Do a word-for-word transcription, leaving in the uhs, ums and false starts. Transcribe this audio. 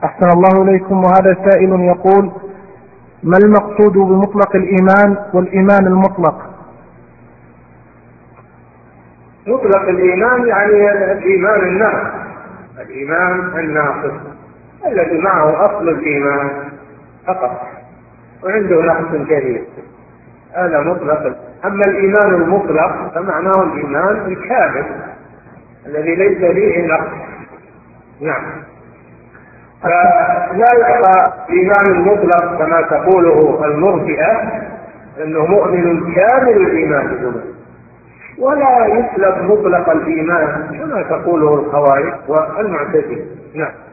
أحسن الله إليكم. وهذا سائل يقول: ما المقصود بمطلق الإيمان والإيمان المطلق؟ مطلق الإيمان يعني الإيمان الناقص، الإيمان الناقص الذي معه أصل الإيمان فقط وعنده نقص كثير، هذا مطلق. أما الإيمان المطلق فمعناه الإيمان الكامل الذي ليس فيه نقص. نعم. فلا يعطى الإيمان المطلق كما تقوله المرجئة أنه مؤمن كامل الإيمان بالله، ولا يسلب مطلق الإيمان كما تقوله الخوارج والمعتزلة. نعم.